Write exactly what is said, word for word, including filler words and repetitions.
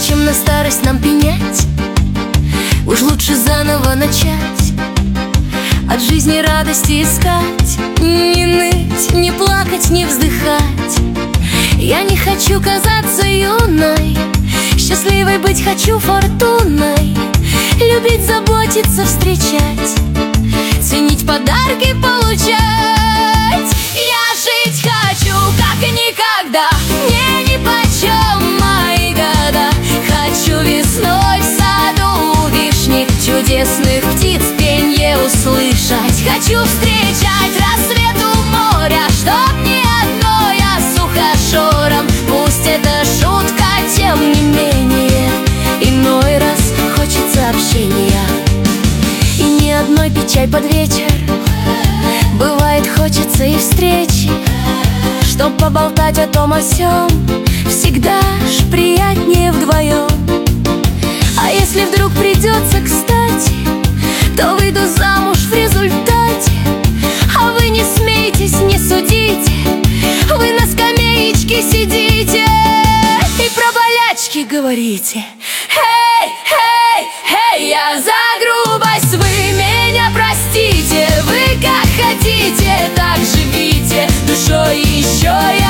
Зачем на старость нам пенять? Уж лучше заново начать, от жизни радости искать. Не ныть, не плакать, не вздыхать. Я не хочу казаться юной, счастливой быть хочу фортуной. Любить, заботиться, встречать, ценить подарки, получать. Я жить хочу, как никогда, мне нипочем мои года. Хочу весной в саду вишни, чудесных птиц пенье услышать. Хочу встречать рассвет у моря, чтоб не одной, а с ухажером. Пусть это шутка, тем не менее, иной раз хочется общения. И ни одной пить чай под вечер, бывает хочется и встречи, чтоб поболтать о том о сём, всегда ж приятнее вдвоем. А если вдруг придется кстати, то выйду замуж в результате. А вы не смейтесь, не судите, вы на скамеечке сидите и про болячки говорите. Эй, эй, эй, я за грубость, вы меня простите. Вы как хотите, так живите, душой еще